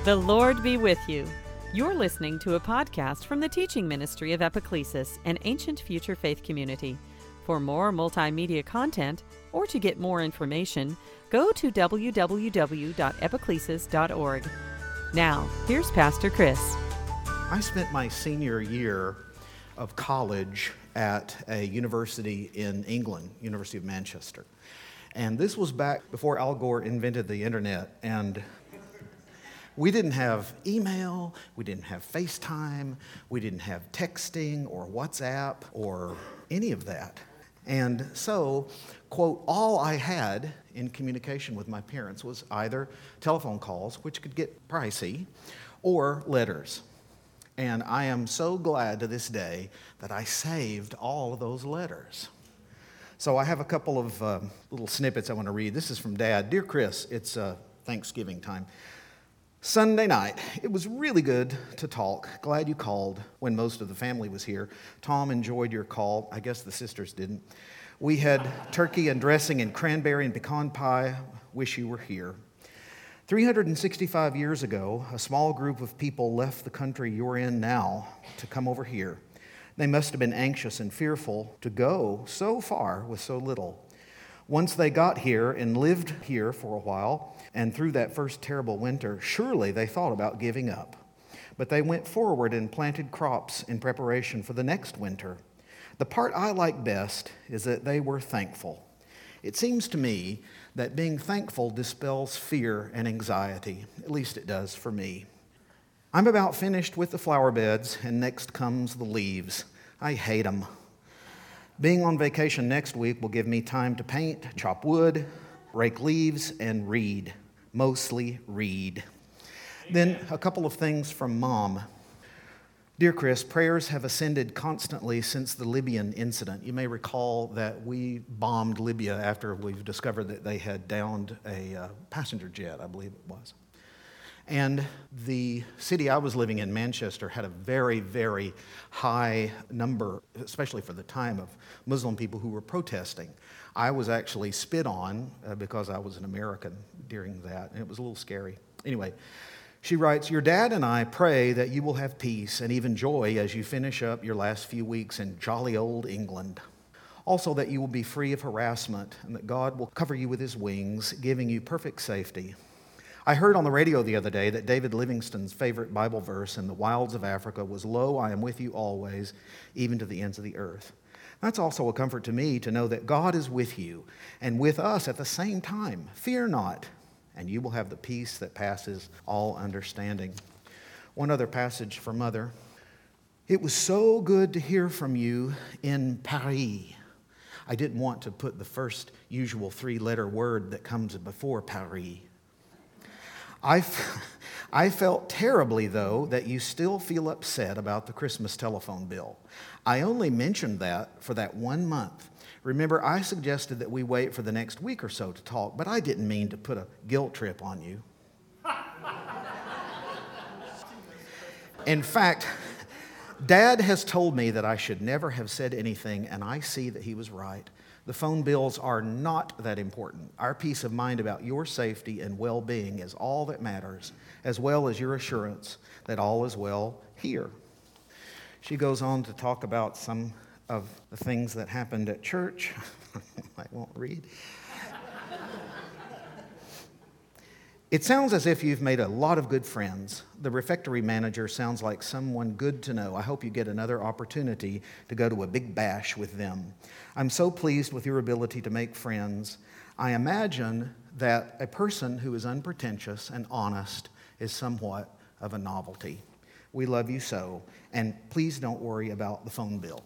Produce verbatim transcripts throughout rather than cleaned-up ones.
The Lord be with you. You're listening to a podcast from the teaching ministry of Epiclesis, an ancient future faith community. For more multimedia content or to get more information, go to w w w dot epiclesis dot org. Now, here's Pastor Chris. I spent my senior year of college at a university in England, University of Manchester. And this was back before Al Gore invented the internet. And we didn't have email, we didn't have FaceTime, we didn't have texting or WhatsApp or any of that. And so, quote, all I had in communication with my parents was either telephone calls, which could get pricey, or letters. And I am so glad to this day that I saved all of those letters. So I have a couple of uh, little snippets I want to read. This is from Dad. Dear Chris, it's uh, Thanksgiving time. Sunday night, it was really good to talk. Glad you called when most of the family was here. Tom enjoyed your call. I guess the sisters didn't. We had turkey and dressing and cranberry and pecan pie. Wish you were here. three hundred sixty-five years ago, a small group of people left the country you're in now to come over here. They must have been anxious and fearful to go so far with so little. Once they got here and lived here for a while, and through that first terrible winter, surely they thought about giving up. But they went forward and planted crops in preparation for the next winter. The part I like best is that they were thankful. It seems to me that being thankful dispels fear and anxiety. At least it does for me. I'm about finished with the flower beds, and next comes the leaves. I hate them. Being on vacation next week will give me time to paint, chop wood, rake leaves, and read. Mostly read. Then a couple of things from Mom. Dear Chris, prayers have ascended constantly since the Libyan incident. You may recall that we bombed Libya after we've discovered that they had downed a uh, passenger jet, I believe it was. And the city I was living in, Manchester, had a very, very high number, especially for the time, of Muslim people who were protesting. I was actually spit on uh, because I was an American during that, and it was a little scary. Anyway, she writes, your dad and I pray that you will have peace and even joy as you finish up your last few weeks in jolly old England. Also that you will be free of harassment and that God will cover you with his wings, giving you perfect safety. I heard on the radio the other day that David Livingstone's favorite Bible verse in the wilds of Africa was, Lo, I am with you always, even to the ends of the earth. That's also a comfort to me to know that God is with you and with us at the same time. Fear not, and you will have the peace that passes all understanding. One other passage for Mother. It was so good to hear from you in Paris. I didn't want to put the first usual three-letter word that comes before Paris. I, f- I felt terribly, though, that you still feel upset about the Christmas telephone bill. I only mentioned that for that one month. Remember, I suggested that we wait for the next week or so to talk, but I didn't mean to put a guilt trip on you. In fact, Dad has told me that I should never have said anything, and I see that he was right. The phone bills are not that important. Our peace of mind about your safety and well-being is all that matters, as well as your assurance that all is well here. She goes on to talk about some of the things that happened at church. I won't read. It sounds as if you've made a lot of good friends. The refectory manager sounds like someone good to know. I hope you get another opportunity to go to a big bash with them. I'm so pleased with your ability to make friends. I imagine that a person who is unpretentious and honest is somewhat of a novelty. We love you so, and please don't worry about the phone bill.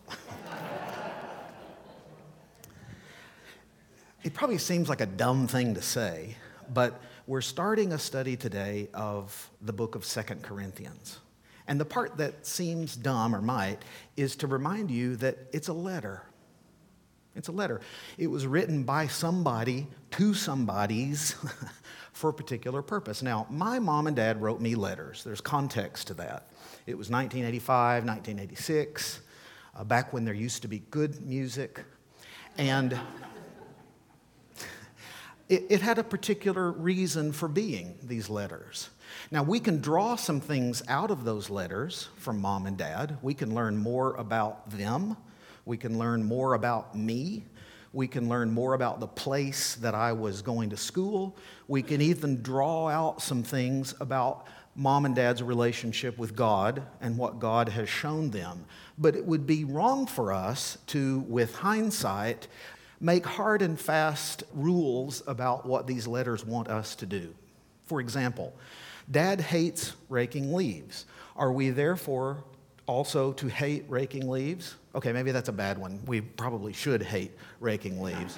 It probably seems like a dumb thing to say, but we're starting a study today of the book of Second Corinthians. And the part that seems dumb or might is to remind you that it's a letter. It's a letter. It was written by somebody to somebody's for a particular purpose. Now, my mom and dad wrote me letters. There's context to that. It was nineteen eighty-five, nineteen eighty-six, uh, back when there used to be good music. And it, it had a particular reason for being, these letters. Now, we can draw some things out of those letters from Mom and Dad. We can learn more about them. We can learn more about me. We can learn more about the place that I was going to school. We can even draw out some things about Mom and Dad's relationship with God and what God has shown them. But it would be wrong for us to, with hindsight, make hard and fast rules about what these letters want us to do. For example, Dad hates raking leaves. Are we therefore also to hate raking leaves? Okay, maybe that's a bad one. We probably should hate raking leaves.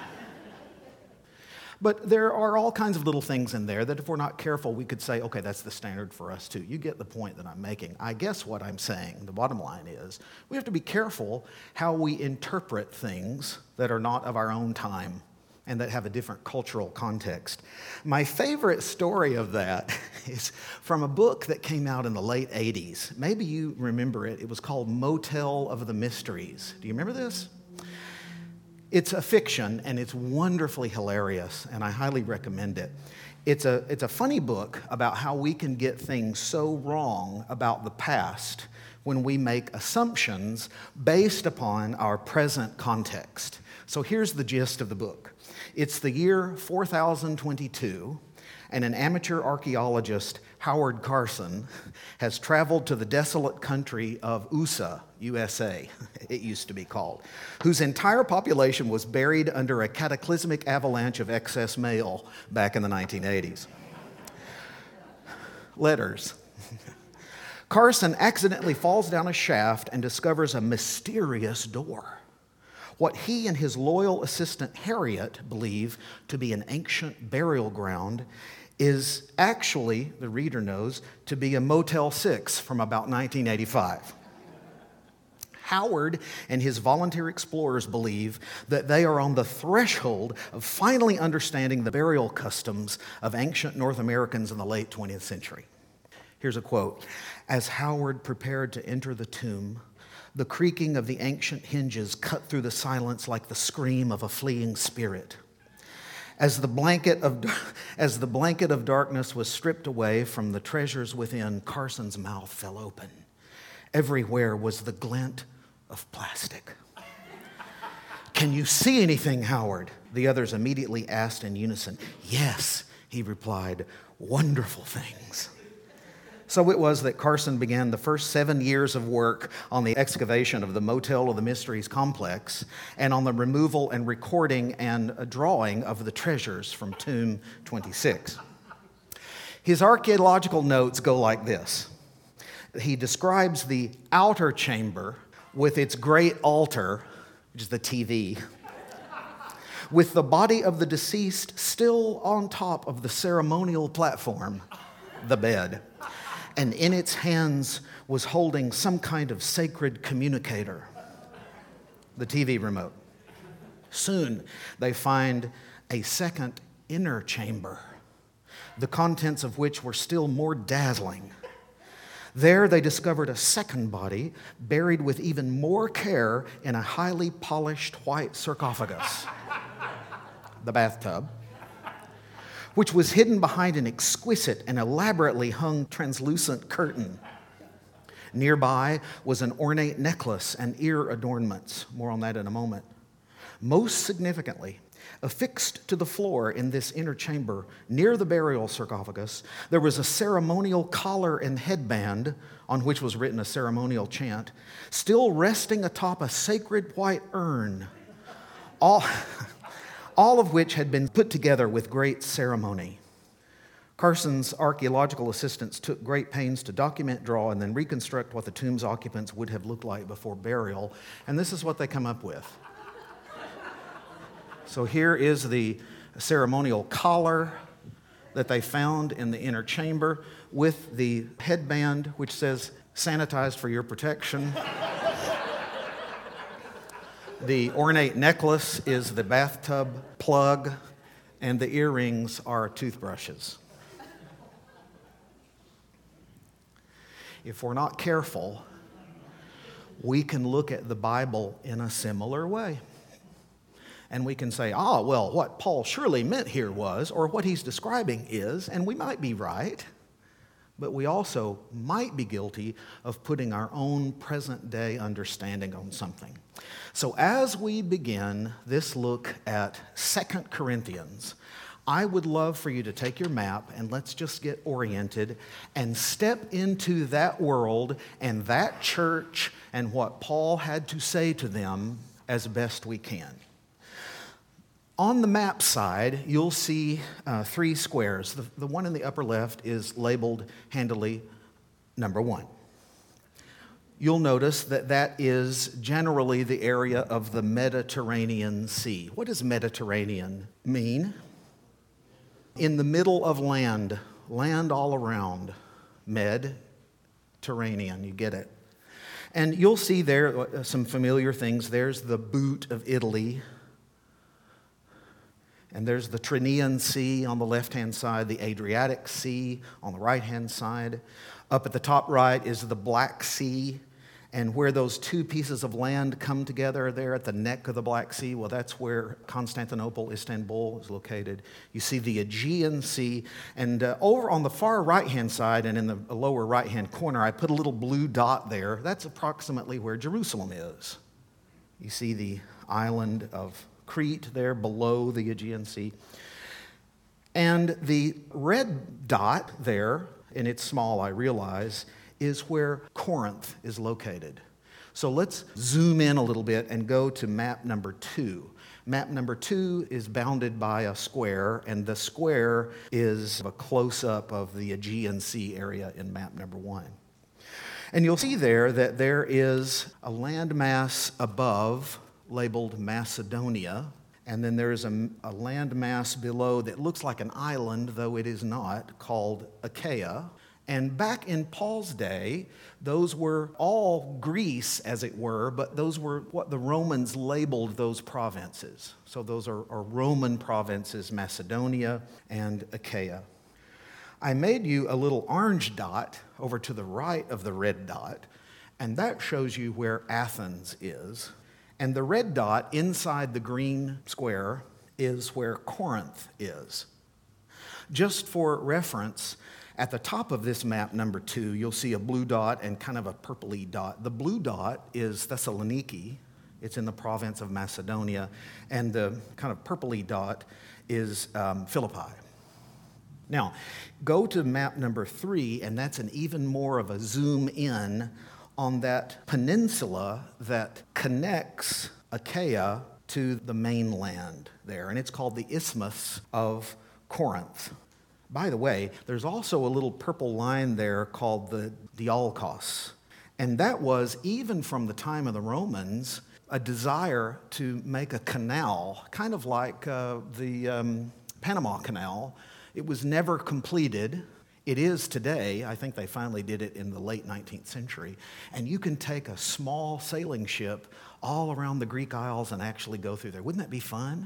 But there are all kinds of little things in there that if we're not careful, we could say, okay, that's the standard for us too. You get the point that I'm making. I guess what I'm saying, the bottom line is, we have to be careful how we interpret things that are not of our own time and that have a different cultural context. My favorite story of that is from a book that came out in the late eighties. Maybe you remember it. It was called Motel of the Mysteries. Do you remember this? It's a fiction, and it's wonderfully hilarious, and I highly recommend it. It's a, it's a funny book about how we can get things so wrong about the past when we make assumptions based upon our present context. So here's the gist of the book. It's the year four thousand twenty-two, and an amateur archaeologist, Howard Carson, has traveled to the desolate country of U S A, U S A, it used to be called, whose entire population was buried under a cataclysmic avalanche of excess mail back in the nineteen eighties. Letters. Carson accidentally falls down a shaft and discovers a mysterious door. What he and his loyal assistant Harriet believe to be an ancient burial ground is actually, the reader knows, to be a Motel six from about nineteen eighty-five. Howard and his volunteer explorers believe that they are on the threshold of finally understanding the burial customs of ancient North Americans in the late twentieth century. Here's a quote. As Howard prepared to enter the tomb, the creaking of the ancient hinges cut through the silence like the scream of a fleeing spirit. As the blanket of, as the blanket of darkness was stripped away from the treasures within, Carson's mouth fell open. Everywhere was the glint of plastic. Can you see anything, Howard? The others immediately asked in unison. Yes, he replied, wonderful things. So it was that Carson began the first seven years of work on the excavation of the Motel of the Mysteries complex and on the removal and recording and drawing of the treasures from Tomb twenty-six. His archaeological notes go like this. He describes the outer chamber with its great altar, which is the T V, with the body of the deceased still on top of the ceremonial platform, the bed. And in its hands was holding some kind of sacred communicator, the T V remote. Soon they find a second inner chamber, the contents of which were still more dazzling. There they discovered a second body buried with even more care in a highly polished white sarcophagus, the bathtub, which was hidden behind an exquisite and elaborately hung translucent curtain. Nearby was an ornate necklace and ear adornments. More on that in a moment. Most significantly, affixed to the floor in this inner chamber, near the burial sarcophagus, there was a ceremonial collar and headband on which was written a ceremonial chant, still resting atop a sacred white urn. All... all of which had been put together with great ceremony. Carson's archaeological assistants took great pains to document, draw, and then reconstruct what the tomb's occupants would have looked like before burial, and this is what they come up with. So here is the ceremonial collar that they found in the inner chamber with the headband which says, sanitized for your protection. The ornate necklace is the bathtub plug, and the earrings are toothbrushes. If we're not careful, we can look at the Bible in a similar way. And we can say, ah, well, what Paul surely meant here was, or what he's describing is, and we might be right, but we also might be guilty of putting our own present-day understanding on something. So as we begin this look at Second Corinthians, I would love for you to take your map and let's just get oriented and step into that world and that church and what Paul had to say to them as best we can. On the map side, you'll see uh, three squares. The, the one in the upper left is labeled handily number one. You'll notice that that is generally the area of the Mediterranean Sea. What does Mediterranean mean? In the middle of land, land all around, Mediterranean, you get it. And you'll see there some familiar things. There's the boot of Italy. And there's the Trinian Sea on the left-hand side, the Adriatic Sea on the right-hand side. Up at the top right is the Black Sea. And where those two pieces of land come together there at the neck of the Black Sea, well, that's where Constantinople, Istanbul is located. You see the Aegean Sea. And uh, over on the far right-hand side and in the lower right-hand corner, I put a little blue dot there. That's approximately where Jerusalem is. You see the island of Crete there below the Aegean Sea. And the red dot there, and it's small, I realize, is where Corinth is located. So let's zoom in a little bit and go to map number two. Map number two is bounded by a square, and the square is a close-up of the Aegean Sea area in map number one. And you'll see there that there is a landmass above labeled Macedonia, and then there's a, a landmass below that looks like an island, though it is not, called Achaia. And back in Paul's day, those were all Greece, as it were, but those were what the Romans labeled those provinces. So those are, are Roman provinces, Macedonia and Achaia. I made you a little orange dot over to the right of the red dot, and that shows you where Athens is. And the red dot inside the green square is where Corinth is. Just for reference, at the top of this map, number two, you'll see a blue dot and kind of a purpley dot. The blue dot is Thessaloniki. It's in the province of Macedonia. And the kind of purpley dot is um, Philippi. Now, go to map number three, and that's an even more of a zoom in on that peninsula that connects Achaia to the mainland there. And it's called the Isthmus of Corinth. By the way, there's also a little purple line there called the Diolkos. And that was, even from the time of the Romans, a desire to make a canal, kind of like uh, the um, Panama Canal. It was never completed. It is today. I think they finally did it in the late nineteenth century. And you can take a small sailing ship all around the Greek Isles and actually go through there. Wouldn't that be fun?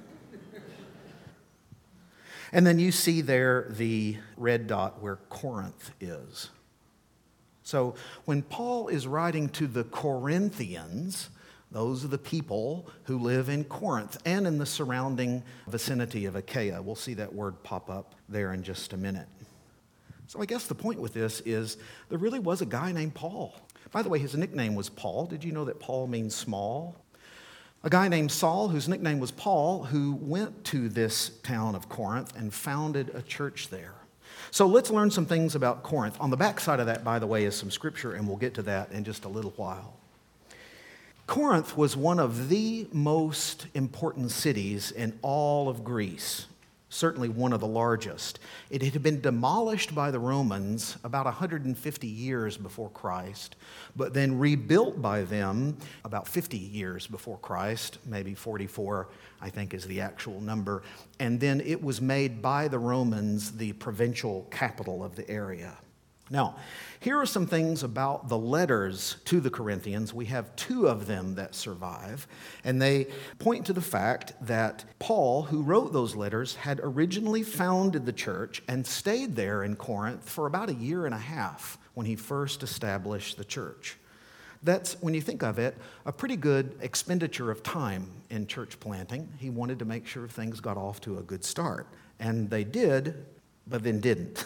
And then you see there the red dot where Corinth is. So when Paul is writing to the Corinthians, those are the people who live in Corinth and in the surrounding vicinity of Achaia. We'll see that word pop up there in just a minute. So I guess the point with this is there really was a guy named Paul. By the way, his nickname was Paul. Did you know that Paul means small? A guy named Saul, whose nickname was Paul, who went to this town of Corinth and founded a church there. So let's learn some things about Corinth. On the back side of that, by the way, is some scripture, and we'll get to that in just a little while. Corinth was one of the most important cities in all of Greece, certainly one of the largest. It had been demolished by the Romans about one hundred fifty years before Christ, but then rebuilt by them about fifty years before Christ, maybe forty-four, I think is the actual number. And then it was made by the Romans the provincial capital of the area. Now, here are some things about the letters to the Corinthians. We have two of them that survive, and they point to the fact that Paul, who wrote those letters, had originally founded the church and stayed there in Corinth for about a year and a half when he first established the church. That's, when you think of it, a pretty good expenditure of time in church planting. He wanted to make sure things got off to a good start. And they did, but then didn't.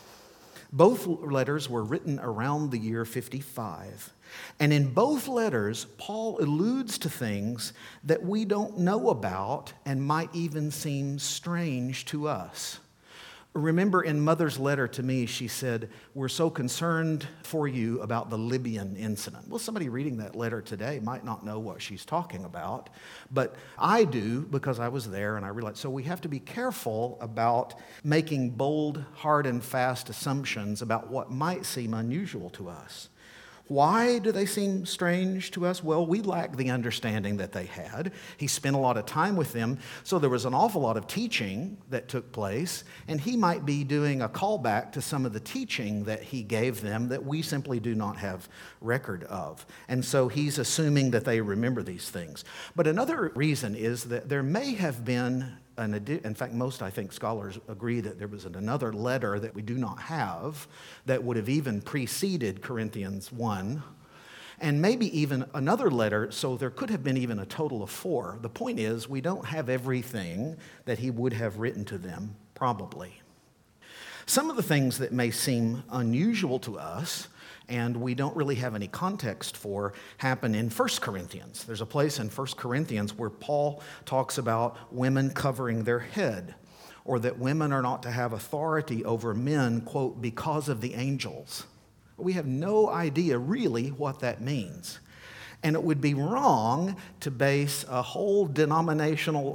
Both letters were written around the year fifty-five. And in both letters, Paul alludes to things that we don't know about and might even seem strange to us. Remember in Mother's letter to me, she said, we're so concerned for you about the Libyan incident. Well, somebody reading that letter today might not know what she's talking about, but I do because I was there and I realized. So we have to be careful about making bold, hard and fast assumptions about what might seem unusual to us. Why do they seem strange to us? Well, we lack the understanding that they had. He spent a lot of time with them, so there was an awful lot of teaching that took place, and he might be doing a callback to some of the teaching that he gave them that we simply do not have record of. And so he's assuming that they remember these things. But another reason is that there may have been An adi- in fact, most, I think, scholars agree that there was an, another letter that we do not have that would have even preceded Corinthians one, and maybe even another letter, so there could have been even a total of four. The point is, we don't have everything that he would have written to them, probably. Some of the things that may seem unusual to us and we don't really have any context for, happen in First Corinthians. There's a place in First Corinthians where Paul talks about women covering their head, or that women are not to have authority over men, quote, because of the angels. We have no idea really what that means. And it would be wrong to base a whole denominational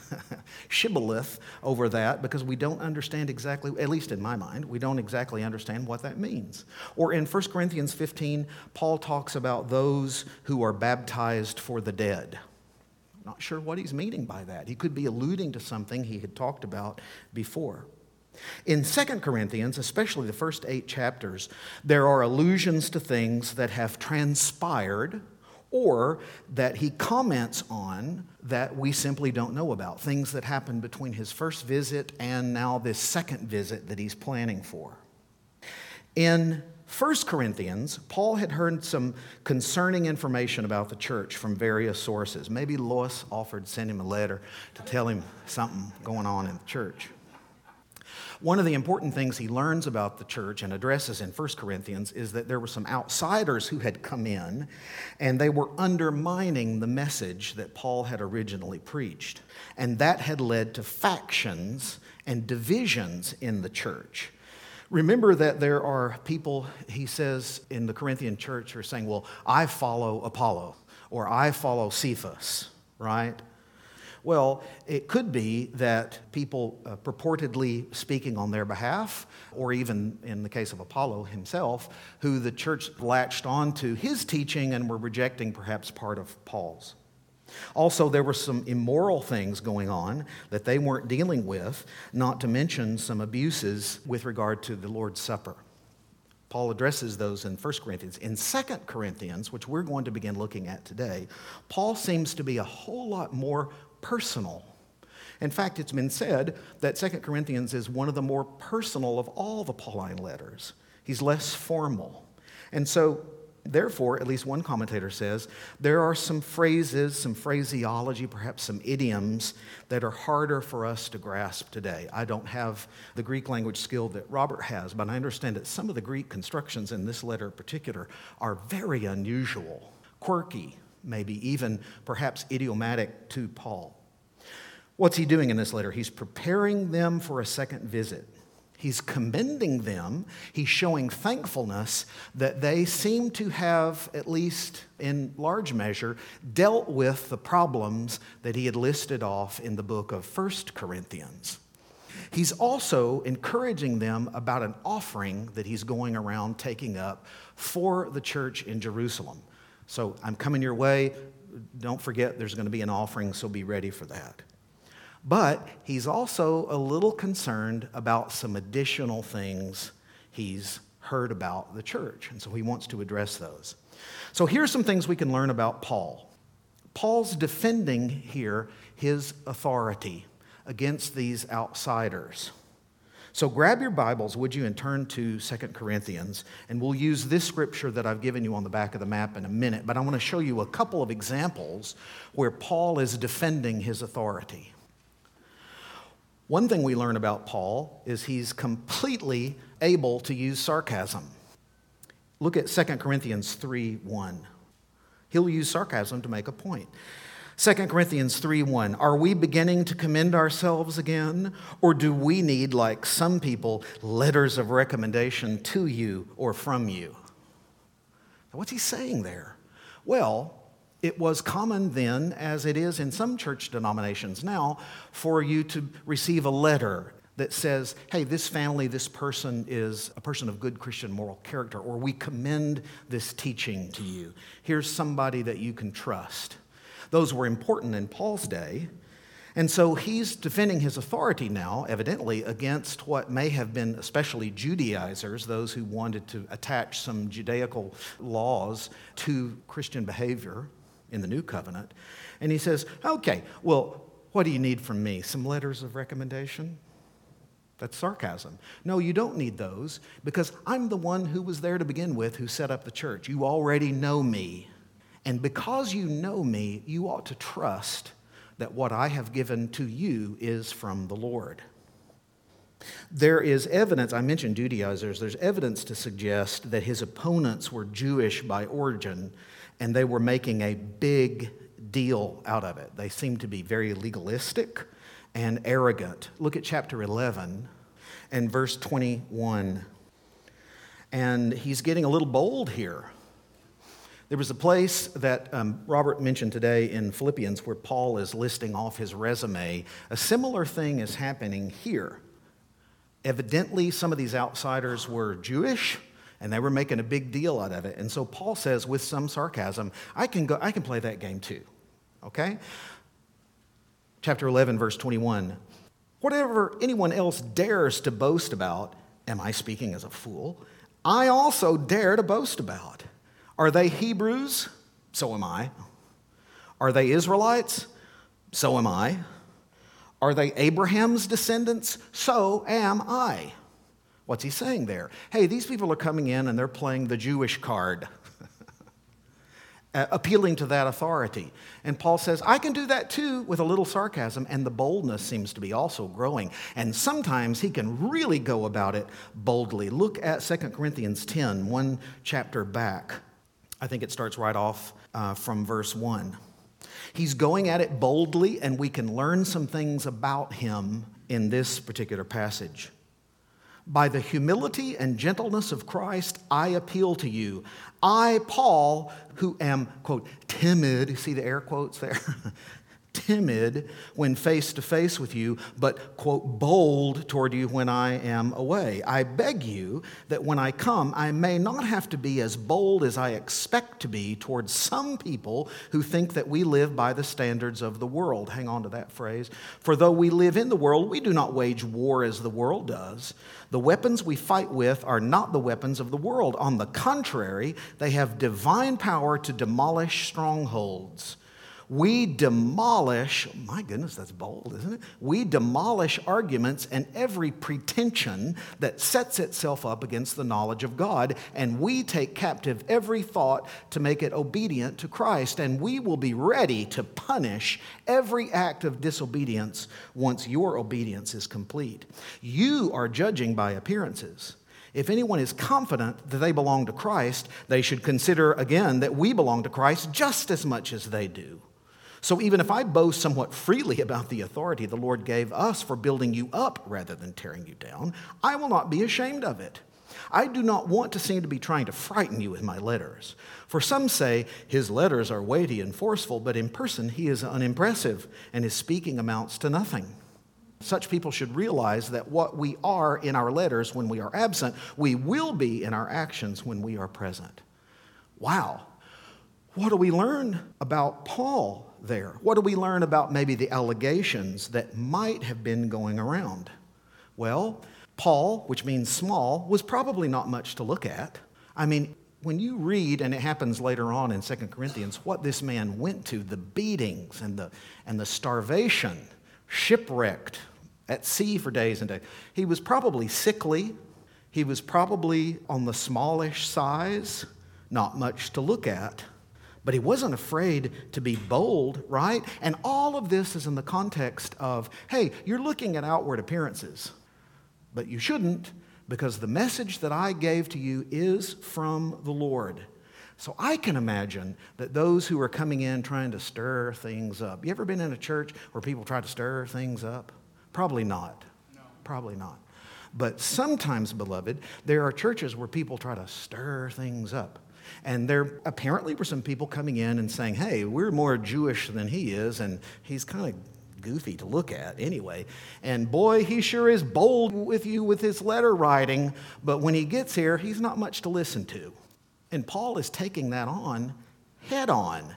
shibboleth over that because we don't understand exactly, at least in my mind, we don't exactly understand what that means. Or in First Corinthians fifteen, Paul talks about those who are baptized for the dead. Not sure what he's meaning by that. He could be alluding to something he had talked about before. In Second Corinthians, especially the first eight chapters, there are allusions to things that have transpired or that he comments on that we simply don't know about, things that happened between his first visit and now this second visit that he's planning for. In First Corinthians, Paul had heard some concerning information about the church from various sources. Maybe Lois offered to send him a letter to tell him something going on in the church. One of the important things he learns about the church and addresses in First Corinthians is that there were some outsiders who had come in and they were undermining the message that Paul had originally preached. And that had led to factions and divisions in the church. Remember that there are people, he says, in the Corinthian church who are saying, well, I follow Apollo or I follow Cephas, right? Well, it could be that people uh, purportedly speaking on their behalf, or even in the case of Apollo himself, who the church latched onto his teaching and were rejecting perhaps part of Paul's. Also, there were some immoral things going on that they weren't dealing with, not to mention some abuses with regard to the Lord's Supper. Paul addresses those in First Corinthians. In Second Corinthians, which we're going to begin looking at today, Paul seems to be a whole lot more personal. In fact, it's been said that Second Corinthians is one of the more personal of all the Pauline letters. He's less formal. And so, therefore, at least one commentator says, there are some phrases, some phraseology, perhaps some idioms that are harder for us to grasp today. I don't have the Greek language skill that Robert has, but I understand that some of the Greek constructions in this letter in particular are very unusual, quirky, maybe even perhaps idiomatic to Paul. What's he doing in this letter? He's preparing them for a second visit. He's commending them. He's showing thankfulness that they seem to have, at least in large measure, dealt with the problems that he had listed off in the book of First Corinthians. He's also encouraging them about an offering that he's going around taking up for the church in Jerusalem. So I'm coming your way. Don't forget there's going to be an offering, so be ready for that. But he's also a little concerned about some additional things he's heard about the church, and so he wants to address those. So here's some things we can learn about Paul. Paul's defending here his authority against these outsiders. So grab your Bibles, would you, and turn to Second Corinthians, and we'll use this scripture that I've given you on the back of the map in a minute, but I want to show you a couple of examples where Paul is defending his authority. One thing we learn about Paul is he's completely able to use sarcasm. Look at Second Corinthians three one. He'll use sarcasm to make a point. Second Corinthians three one, are we beginning to commend ourselves again? Or do we need, like some people, letters of recommendation to you or from you? What's he saying there? Well, it was common then, as it is in some church denominations now, for you to receive a letter that says, hey, this family, this person is a person of good Christian moral character, or we commend this teaching to you. Here's somebody that you can trust. Those were important in Paul's day. And so he's defending his authority now, evidently, against what may have been especially Judaizers, those who wanted to attach some Judaical laws to Christian behavior in the New Covenant. And he says, okay, well, what do you need from me? Some letters of recommendation? That's sarcasm. No, you don't need those, because I'm the one who was there to begin with who set up the church. You already know me. And because you know me, you ought to trust that what I have given to you is from the Lord. There is evidence, I mentioned Judaizers, there's evidence to suggest that his opponents were Jewish by origin, and they were making a big deal out of it. They seemed to be very legalistic and arrogant. Look at chapter eleven and verse twenty-one. And he's getting a little bold here. There was a place that um, Robert mentioned today in Philippians where Paul is listing off his resume. A similar thing is happening here. Evidently, some of these outsiders were Jewish, and they were making a big deal out of it. And so Paul says, with some sarcasm, I can go, I can play that game too. Okay? Chapter eleven, verse twenty-one. Whatever anyone else dares to boast about, am I speaking as a fool? I also dare to boast about. Are they Hebrews? So am I. Are they Israelites? So am I. Are they Abraham's descendants? So am I. What's he saying there? Hey, these people are coming in and they're playing the Jewish card, appealing to that authority. And Paul says, I can do that too, with a little sarcasm, and the boldness seems to be also growing. And sometimes he can really go about it boldly. Look at Second Corinthians ten, one chapter back. I think it starts right off uh, from verse one. He's going at it boldly, and we can learn some things about him in this particular passage. By the humility and gentleness of Christ, I appeal to you. I, Paul, who am, quote, timid, see the air quotes there? Timid when face to face with you, but, quote, bold toward you when I am away. I beg you that when I come, I may not have to be as bold as I expect to be towards some people who think that we live by the standards of the world. Hang on to that phrase. For though we live in the world, we do not wage war as the world does. The weapons we fight with are not the weapons of the world. On the contrary, they have divine power to demolish strongholds. We demolish, my goodness, that's bold, isn't it? We demolish arguments and every pretension that sets itself up against the knowledge of God, and we take captive every thought to make it obedient to Christ, and we will be ready to punish every act of disobedience once your obedience is complete. You are judging by appearances. If anyone is confident that they belong to Christ, they should consider again that we belong to Christ just as much as they do. So even if I boast somewhat freely about the authority the Lord gave us for building you up rather than tearing you down, I will not be ashamed of it. I do not want to seem to be trying to frighten you with my letters. For some say his letters are weighty and forceful, but in person he is unimpressive, and his speaking amounts to nothing. Such people should realize that what we are in our letters when we are absent, we will be in our actions when we are present. Wow. What do we learn about Paul there? What do we learn about maybe the allegations that might have been going around? Well, Paul, which means small, was probably not much to look at. I mean, when you read, and it happens later on in Second Corinthians, what this man went to, the beatings and the, and the starvation, shipwrecked, at sea for days and days. He was probably sickly. He was probably on the smallish size, not much to look at. But he wasn't afraid to be bold, right? And all of this is in the context of, hey, you're looking at outward appearances, but you shouldn't, because the message that I gave to you is from the Lord. So I can imagine that those who are coming in trying to stir things up. You ever been in a church where people try to stir things up? Probably not. No. Probably not. But sometimes, beloved, there are churches where people try to stir things up. And there apparently were some people coming in and saying, hey, we're more Jewish than he is, and he's kind of goofy to look at anyway. And boy, he sure is bold with you with his letter writing, but when he gets here, he's not much to listen to. And Paul is taking that on head on.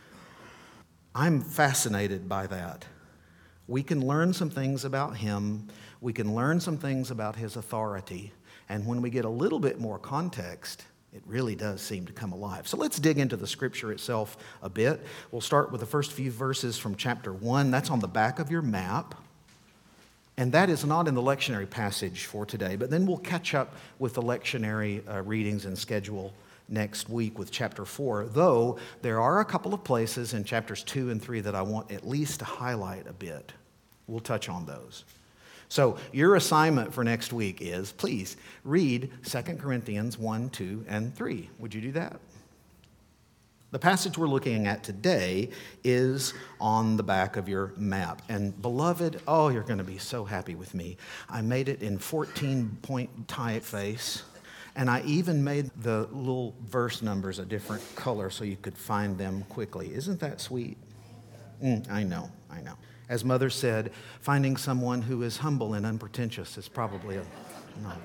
I'm fascinated by that. We can learn some things about him. We can learn some things about his authority. And when we get a little bit more context, it really does seem to come alive. So let's dig into the scripture itself a bit. We'll start with the first few verses from chapter one. That's on the back of your map. And that is not in the lectionary passage for today, but then we'll catch up with the lectionary uh, readings and schedule next week with chapter four, though there are a couple of places in chapters two and three that I want at least to highlight a bit. We'll touch on those. So your assignment for next week is, please, read Second Corinthians one, two, and three. Would you do that? The passage we're looking at today is on the back of your map. And beloved, oh, you're going to be so happy with me. I made it in fourteen-point typeface, and I even made the little verse numbers a different color so you could find them quickly. Isn't that sweet? Mm, I know, I know. As Mother said, finding someone who is humble and unpretentious is probably a not.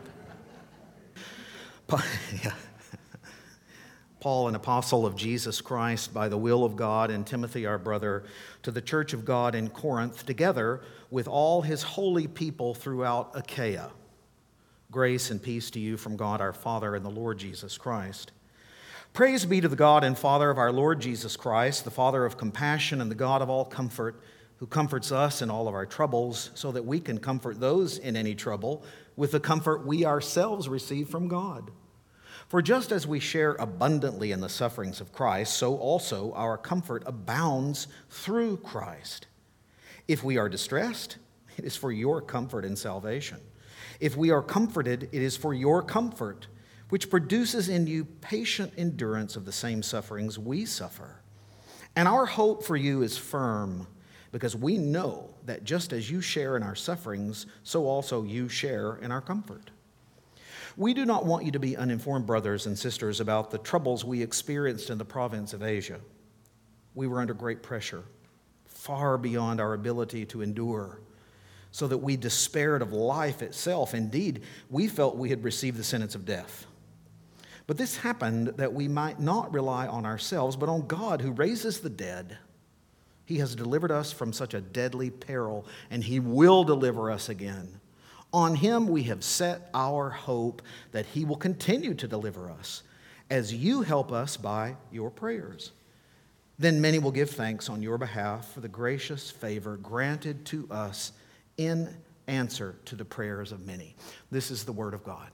Yeah. Paul, an apostle of Jesus Christ by the will of God, and Timothy, our brother, to the church of God in Corinth, together with all his holy people throughout Achaia. Grace and peace to you from God our Father and the Lord Jesus Christ. Praise be to the God and Father of our Lord Jesus Christ, the Father of compassion and the God of all comfort, who comforts us in all of our troubles, so that we can comfort those in any trouble with the comfort we ourselves receive from God. For just as we share abundantly in the sufferings of Christ, so also our comfort abounds through Christ. If we are distressed, it is for your comfort and salvation. If we are comforted, it is for your comfort, which produces in you patient endurance of the same sufferings we suffer. And our hope for you is firm, because we know that just as you share in our sufferings, so also you share in our comfort. We do not want you to be uninformed, brothers and sisters, about the troubles we experienced in the province of Asia. We were under great pressure, far beyond our ability to endure, so that we despaired of life itself. Indeed, we felt we had received the sentence of death. But this happened that we might not rely on ourselves, but on God who raises the dead. He has delivered us from such a deadly peril, and he will deliver us again. On him we have set our hope that he will continue to deliver us, as you help us by your prayers. Then many will give thanks on your behalf for the gracious favor granted to us in answer to the prayers of many. This is the word of God.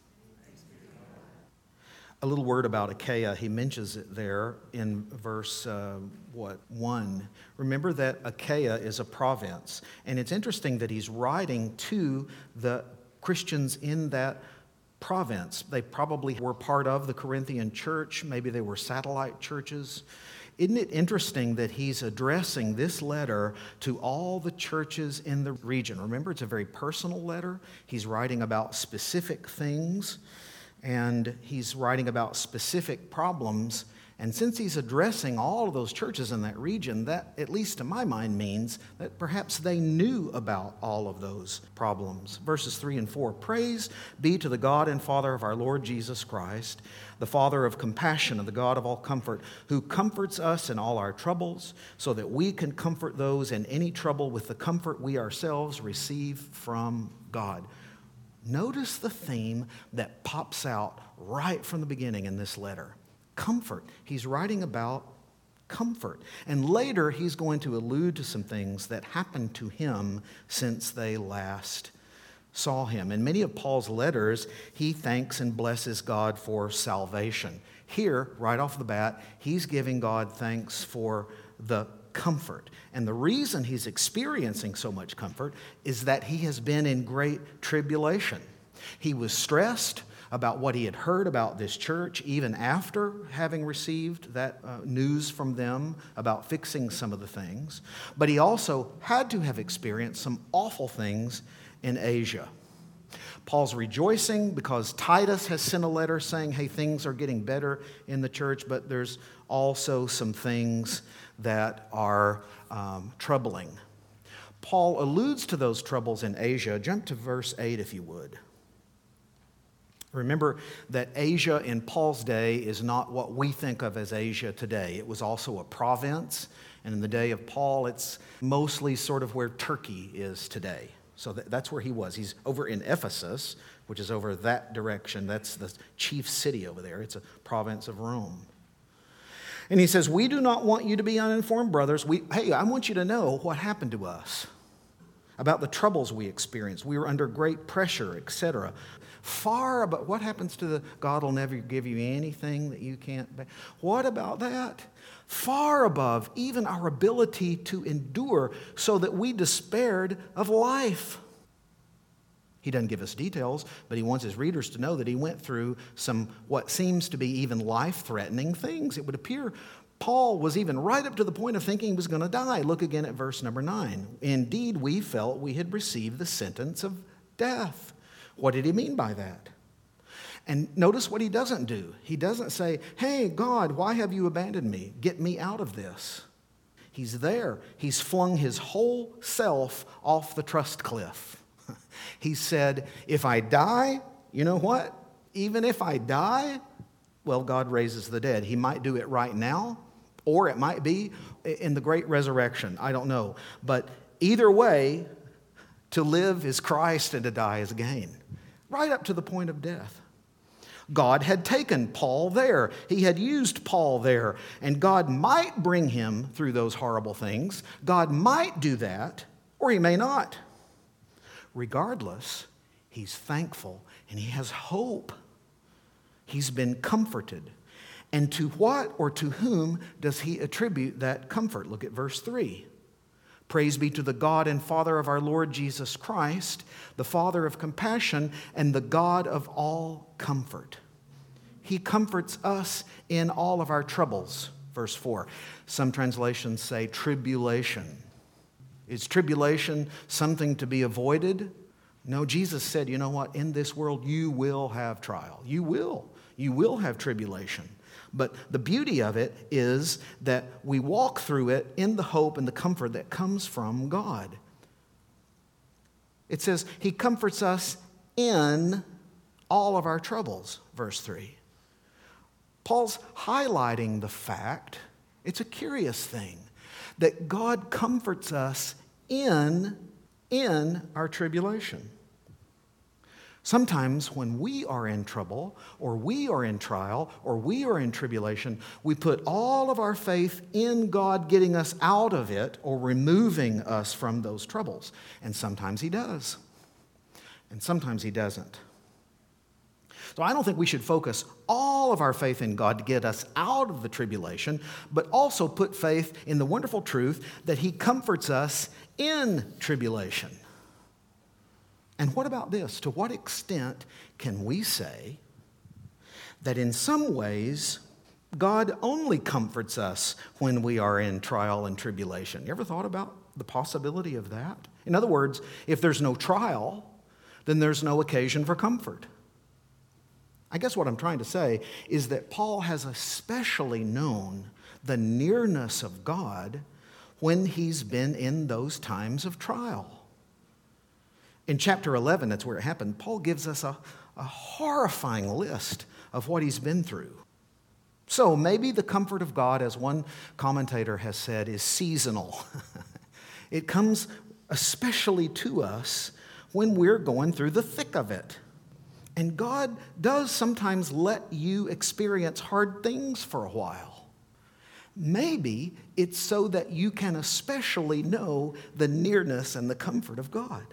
A little word about Achaia. He mentions it there in verse, uh, what, one. Remember that Achaia is a province. And it's interesting that he's writing to the Christians in that province. They probably were part of the Corinthian church. Maybe they were satellite churches. Isn't it interesting that he's addressing this letter to all the churches in the region? Remember, it's a very personal letter. He's writing about specific things. And he's writing about specific problems. And since he's addressing all of those churches in that region, that, at least to my mind, means that perhaps they knew about all of those problems. Verses three and four, praise be to the God and Father of our Lord Jesus Christ, the Father of compassion and the God of all comfort, who comforts us in all our troubles, so that we can comfort those in any trouble with the comfort we ourselves receive from God. Notice the theme that pops out right from the beginning in this letter. Comfort. He's writing about comfort. And later, he's going to allude to some things that happened to him since they last saw him. In many of Paul's letters, he thanks and blesses God for salvation. Here, right off the bat, he's giving God thanks for the comfort. And the reason he's experiencing so much comfort is that he has been in great tribulation. He was stressed about what he had heard about this church, even after having received that uh, news from them about fixing some of the things. But he also had to have experienced some awful things in Asia. Paul's rejoicing because Titus has sent a letter saying, hey, things are getting better in the church, but there's also some things that are um, troubling. Paul alludes to those troubles in Asia. Jump to verse eight, if you would. Remember that Asia in Paul's day is not what we think of as Asia today. It was also a province, and in the day of Paul, it's mostly sort of where Turkey is today. So that's where he was. He's over in Ephesus, which is over that direction. That's the chief city over there. It's a province of Rome. And he says, we do not want you to be uninformed, brothers. We, hey, I want you to know what happened to us, about the troubles we experienced. We were under great pressure, et cetera. Far above, what happens to the God will never give you anything that you can't bear? What about that? Far above even our ability to endure, so that we despaired of life. He doesn't give us details, but he wants his readers to know that he went through some what seems to be even life-threatening things. It would appear Paul was even right up to the point of thinking he was going to die. Look again at verse number nine. Indeed, we felt we had received the sentence of death. What did he mean by that? And notice what he doesn't do. He doesn't say, hey, God, why have you abandoned me? Get me out of this. He's there. He's flung his whole self off the trust cliff. He said, if I die, you know what? Even if I die, well, God raises the dead. He might do it right now, or it might be in the great resurrection. I don't know. But either way, to live is Christ and to die is gain. Right up to the point of death. God had taken Paul there. He had used Paul there. And God might bring him through those horrible things. God might do that, or he may not. Regardless, he's thankful and he has hope. He's been comforted. And to what or to whom does he attribute that comfort? Look at verse three. Praise be to the God and Father of our Lord Jesus Christ, the Father of compassion and the God of all comfort. He comforts us in all of our troubles. Verse four. Some translations say tribulation. Is tribulation something to be avoided? No, Jesus said, you know what? In this world you will have trial. You will. You will have tribulation. But the beauty of it is that we walk through it in the hope and the comfort that comes from God. It says he comforts us in all of our troubles, verse three. Paul's highlighting the fact, it's a curious thing, that God comforts us in, in our tribulation. Sometimes when we are in trouble, or we are in trial, or we are in tribulation, we put all of our faith in God getting us out of it or removing us from those troubles. And sometimes he does. And sometimes he doesn't. So I don't think we should focus all of our faith in God to get us out of the tribulation, but also put faith in the wonderful truth that he comforts us in tribulation. And what about this? To what extent can we say that in some ways God only comforts us when we are in trial and tribulation? You ever thought about the possibility of that? In other words, if there's no trial, then there's no occasion for comfort. I guess what I'm trying to say is that Paul has especially known the nearness of God when he's been in those times of trial. In chapter eleven, that's where it happened, Paul gives us a, a horrifying list of what he's been through. So maybe the comfort of God, as one commentator has said, is seasonal. It comes especially to us when we're going through the thick of it. And God does sometimes let you experience hard things for a while. Maybe it's so that you can especially know the nearness and the comfort of God.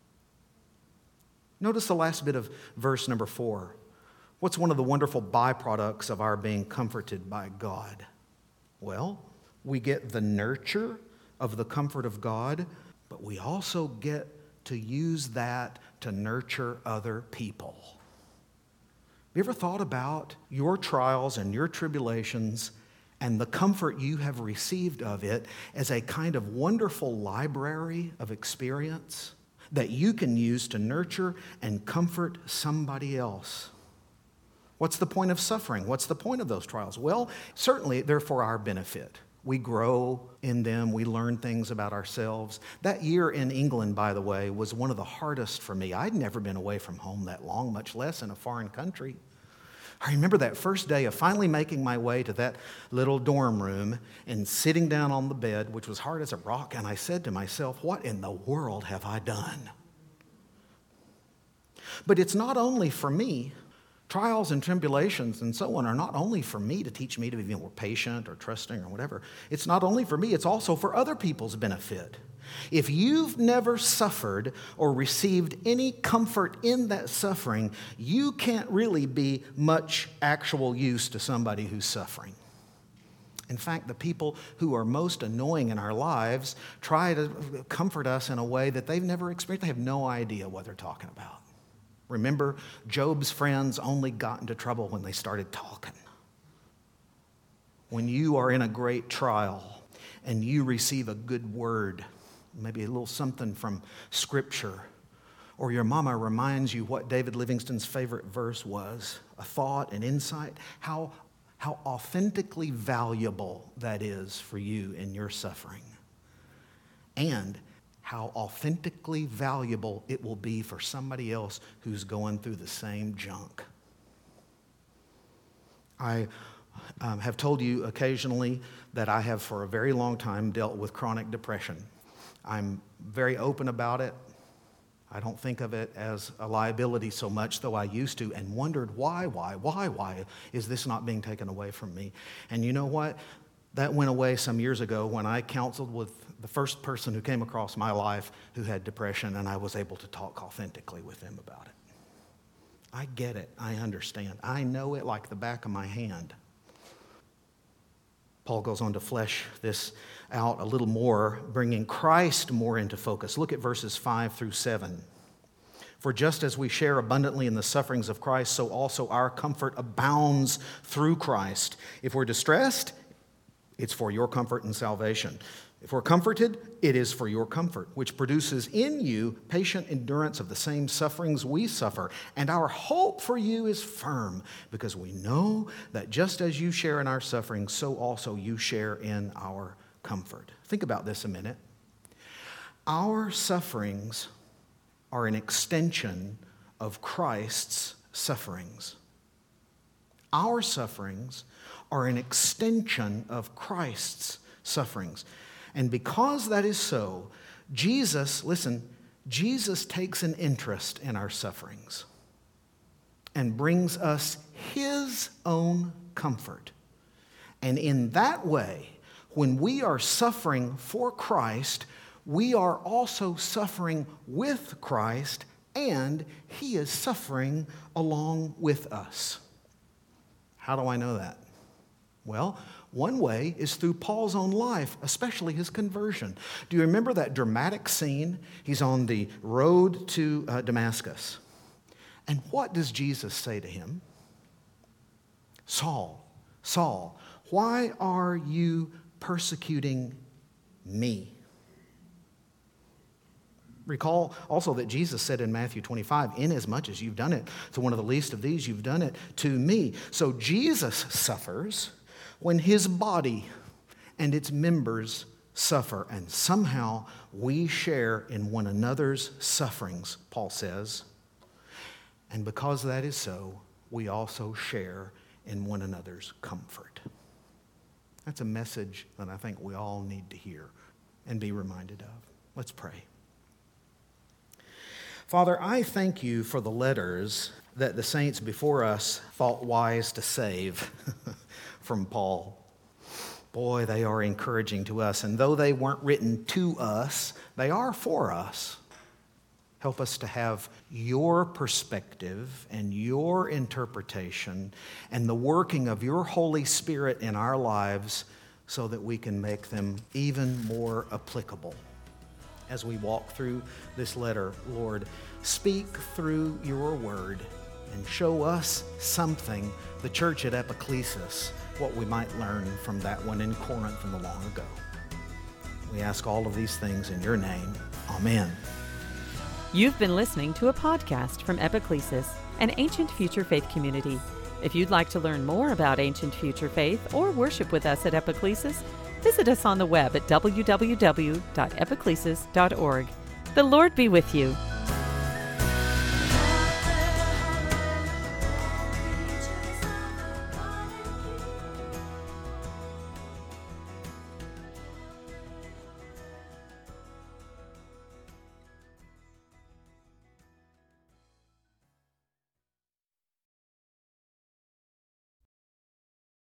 Notice the last bit of verse number four. What's one of the wonderful byproducts of our being comforted by God? Well, we get the nurture of the comfort of God, but we also get to use that to nurture other people. Have you ever thought about your trials and your tribulations and the comfort you have received of it as a kind of wonderful library of experience that you can use to nurture and comfort somebody else? What's the point of suffering? What's the point of those trials? Well, certainly they're for our benefit. We grow in them. We learn things about ourselves. That year in England, by the way, was one of the hardest for me. I'd never been away from home that long, much less in a foreign country. I remember that first day of finally making my way to that little dorm room and sitting down on the bed, which was hard as a rock, and I said to myself, what in the world have I done? But it's not only for me. Trials and tribulations and so on are not only for me to teach me to be more patient or trusting or whatever. It's not only for me, it's also for other people's benefit. If you've never suffered or received any comfort in that suffering, you can't really be much actual use to somebody who's suffering. In fact, the people who are most annoying in our lives try to comfort us in a way that they've never experienced. They have no idea what they're talking about. Remember, Job's friends only got into trouble when they started talking. When you are in a great trial and you receive a good word, maybe a little something from Scripture, or your mama reminds you what David Livingstone's favorite verse was, a thought, an insight, how, how authentically valuable that is for you in your suffering. And how authentically valuable it will be for somebody else who's going through the same junk. I um, have told you occasionally that I have for a very long time dealt with chronic depression. I'm very open about it. I don't think of it as a liability so much, though I used to, and wondered why, why, why, why is this not being taken away from me? And you know what? That went away some years ago when I counseled with the first person who came across my life who had depression, and I was able to talk authentically with them about it. I get it. I understand. I know it like the back of my hand. Paul goes on to flesh this out a little more, bringing Christ more into focus. Look at verses five through seven. For just as we share abundantly in the sufferings of Christ, so also our comfort abounds through Christ. If we're distressed, it's for your comfort and salvation. If we're comforted, it is for your comfort, which produces in you patient endurance of the same sufferings we suffer. And our hope for you is firm, because we know that just as you share in our suffering, so also you share in our comfort. Think about this a minute. Our sufferings are an extension of Christ's sufferings. Our sufferings are an extension of Christ's sufferings. And because that is so, Jesus, listen, Jesus takes an interest in our sufferings and brings us his own comfort. And in that way, when we are suffering for Christ, we are also suffering with Christ, and he is suffering along with us. How do I know that? Well, one way is through Paul's own life, especially his conversion. Do you remember that dramatic scene? He's on the road to uh, Damascus. And what does Jesus say to him? Saul, Saul, why are you persecuting me? Recall also that Jesus said in Matthew twenty-five, inasmuch as you've done it to one of the least of these, you've done it to me. So Jesus suffers when his body and its members suffer. And somehow we share in one another's sufferings, Paul says. And because that is so, we also share in one another's comfort. That's a message that I think we all need to hear and be reminded of. Let's pray. Father, I thank you for the letters that the saints before us thought wise to save from Paul. boy, they are encouraging to us. And though they weren't written to us, they are for us. Help us to have your perspective and your interpretation and the working of your Holy Spirit in our lives so that we can make them even more applicable. As we walk through this letter, Lord, speak through your word and show us something, the church at Epiclesis, what we might learn from that one in Corinth in the long ago. We ask all of these things in your name. Amen. You've been listening to a podcast from Epiclesis, an ancient future faith community. If you'd like to learn more about ancient future faith or worship with us at Epiclesis, visit us on the web at w w w dot epiclesis dot org. The Lord be with you.